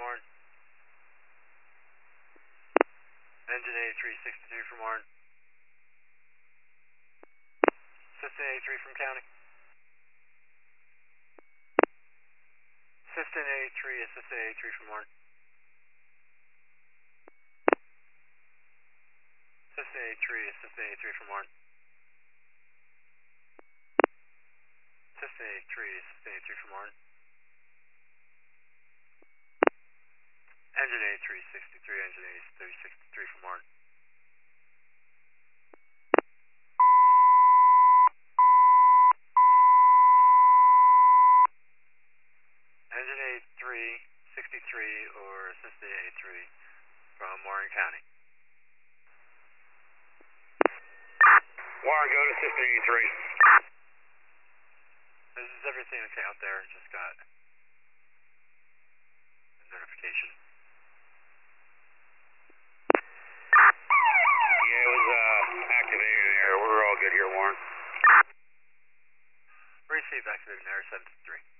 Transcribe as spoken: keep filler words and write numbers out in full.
Warren. Engine eighty-three sixty-three from Warren. Assistant eighty-three from County. Assistant eighty-three, Assistant eighty-three from Warren. Assistant eighty-three, Assistant eighty-three from Warren. Assistant eighty-three, Assistant eighty-three from Warren. Engine eighty-three sixty-three, Engine eighty-three sixty-three from Warren. Engine eighty-three sixty-three or Assistant eighty-three from Warren County. Warren, go to Assistant eighty-three. This is everything okay out there. Just got a notification. Yeah, it was uh, activated in air. We're all good here, Warren. Receive activated in air seven three.